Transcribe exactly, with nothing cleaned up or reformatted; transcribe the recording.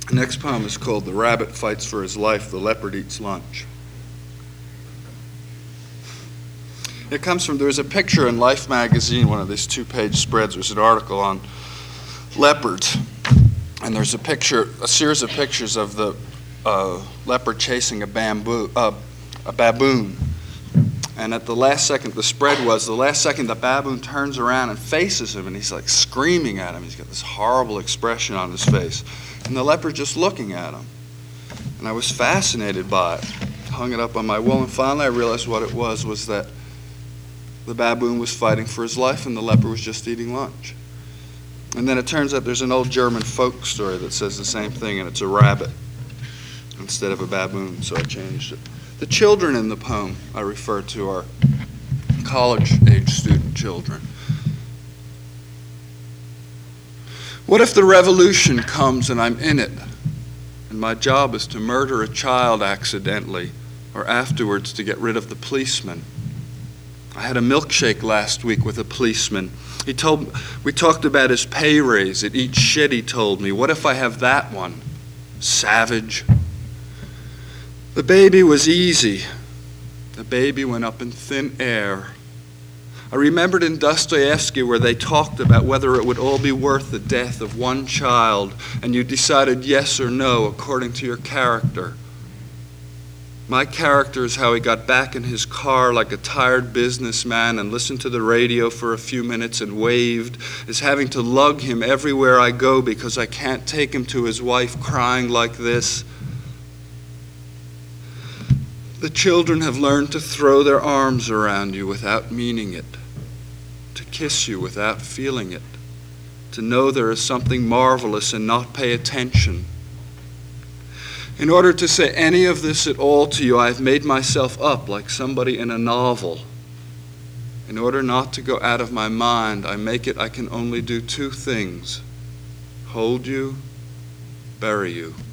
The next poem is called The Rabbit Fights for His Life, the Leopard Eats Lunch. It comes from, there's a picture in Life magazine, one of these two-page spreads. There's an article on leopards, and there's a picture, a series of pictures of the uh, leopard chasing a bamboo, uh, a baboon. And at the last second, the spread was, the last second the baboon turns around and faces him, and he's like screaming at him. He's got this horrible expression on his face. And the leopard just looking at him. And I was fascinated by it. Hung it up on my wall, and finally I realized what it was, was that the baboon was fighting for his life and the leopard was just eating lunch. And then it turns out there's an old German folk story that says the same thing, and it's a rabbit instead of a baboon, so I changed it. The children in the poem I refer to are college-age student children. What if the revolution comes and I'm in it, and my job is to murder a child accidentally, or afterwards to get rid of the policeman? I had a milkshake last week with a policeman. He told, we talked about his pay raise at each shit, he told me. What if I have that one? Savage. The baby was easy. The baby went up in thin air. I remembered in Dostoevsky where they talked about whether it would all be worth the death of one child, and you decided yes or no according to your character. My character is how he got back in his car like a tired businessman and listened to the radio for a few minutes and waved, is having to lug him everywhere I go because I can't take him to his wife crying like this. The children have learned to throw their arms around you without meaning it, to kiss you without feeling it, to know there is something marvelous and not pay attention. In order to say any of this at all to you, I have made myself up like somebody in a novel. In order not to go out of my mind, I make it I can only do two things: hold you, bury you.